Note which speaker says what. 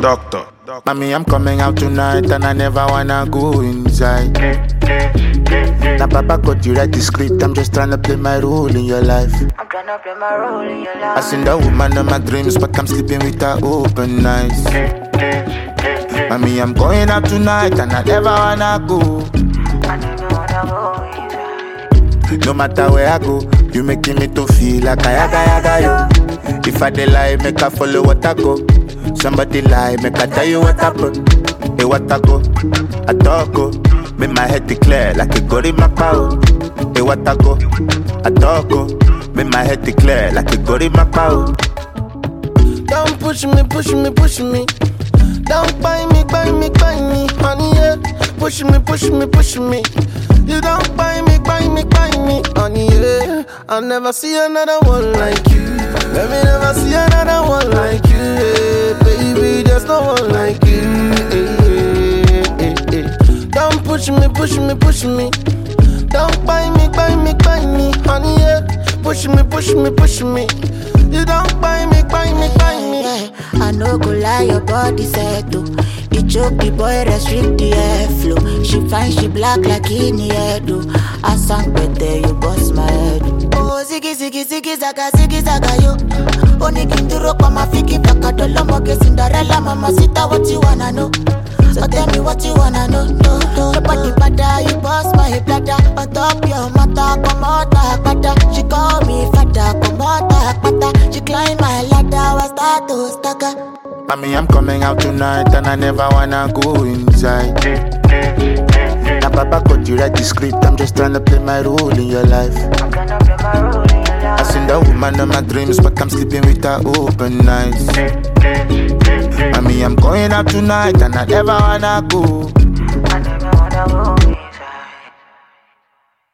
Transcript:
Speaker 1: Mommy, I'm coming out tonight and I never wanna go inside. Now Papa got you write the script, I'm just trying to play my role in your life.
Speaker 2: I'm trying to play my role in your life.
Speaker 1: I seen that woman in my dreams, but I'm sleeping with her open eyes. Mommy, I'm going out tonight and I never wanna go.
Speaker 2: I never wanna go inside.
Speaker 1: No matter where I go, you making me to feel like I yaga yo. If I dey lie, make I follow what I go. Somebody lie, make I tell you what happened. Hey, what I go, I talk go. Make my head declare like a gory macao. Hey, what I go, I talk go. Make my head declare like a gory macao.
Speaker 3: Don't push me, push me, push me. Don't buy me, buy me, buy me, honey, yeah. Push me, push me, push me. You don't buy me, buy me, buy me, honey, yeah. I'll never see another one like you. Let me never see another one like you, yeah. Baby, there's no one like you, Don't push me, push me, push me. Don't buy me, buy me, buy me, honey, yeah. Push me, push me, push me. You don't buy me, buy me, buy me.
Speaker 4: Yeah, I know go lie, your body set to. You choke the boy, restrict the airflow. She fine, she black like in the head. I sang better, you bust my head. Oh, ziggy, ziggy, ziggy, zaga, yo. Only kinduro kwa mafiki baka dolo moge Cinderella, mama sita, what you wanna know? So tell me what you wanna know, no. Your body bada, you bust my bladder. On top your mata, come out bada. She call me fada, come out bada. She climb my ladder, was start to stagger.
Speaker 1: Mommy, I'm coming out tonight and I never wanna go inside. Now Papa got you write the script, I'm just trying to play my role in your life.
Speaker 2: I'm trying to play my role in your life.
Speaker 1: I seen that woman in my dreams, but I'm sleeping with her open eyes. Mommy, I'm going out tonight and I never wanna go.
Speaker 2: I never wanna go